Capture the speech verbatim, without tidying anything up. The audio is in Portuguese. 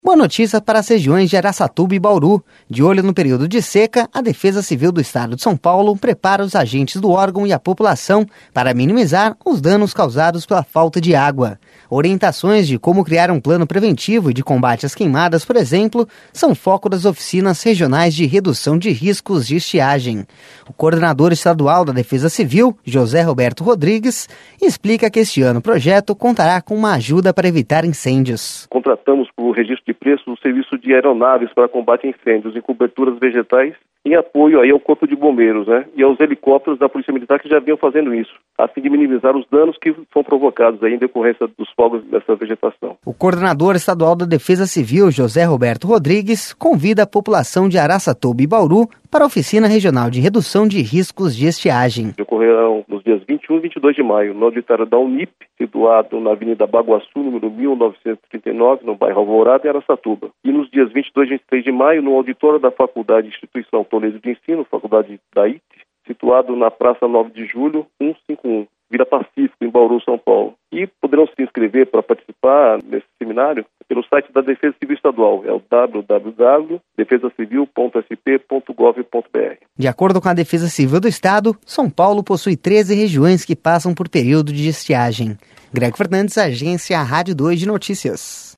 Boa notícia para as regiões de Araçatuba e Bauru. De olho no período de seca, a Defesa Civil do Estado de São Paulo prepara os agentes do órgão e a população para minimizar os danos causados pela falta de água. Orientações de como criar um plano preventivo e de combate às queimadas, por exemplo, são foco das oficinas regionais de redução de riscos de estiagem. O coordenador estadual da Defesa Civil, José Roberto Rodrigues, explica que este ano o projeto contará com uma ajuda para evitar incêndios. Contratamos para o registro de preços o serviço de aeronaves para combate a incêndios em coberturas vegetais, em apoio aí ao Corpo de Bombeiros, né, e aos helicópteros da Polícia Militar que já vinham fazendo isso, a fim de minimizar os danos que são provocados aí em decorrência dos fogos dessa vegetação. O coordenador estadual da Defesa Civil, José Roberto Rodrigues, convida a população de Araçatuba e Bauru para a Oficina Regional de Redução de Riscos de Estiagem. Ocorrerão nos dias vinte e um e vinte e dois de maio, no auditório da Unip, situado na Avenida Baguaçu, número mil novecentos e trinta e nove, no bairro Alvorada, em Araçatuba. E nos dias vinte e dois e vinte e três de maio, no auditório da Faculdade de Instituição Toledo de Ensino, Faculdade da I T, situado na Praça nove de julho, cento e cinquenta e um, Vila Pacífico, em Bauru, São Paulo. E poderão se inscrever para participar nesse seminário pelo site da Defesa Civil Estadual, é o w w w ponto defesa civil ponto s p ponto gov ponto b r. De acordo com a Defesa Civil do Estado, São Paulo possui treze regiões que passam por período de estiagem. Greg Fernandes, Agência Rádio dois de Notícias.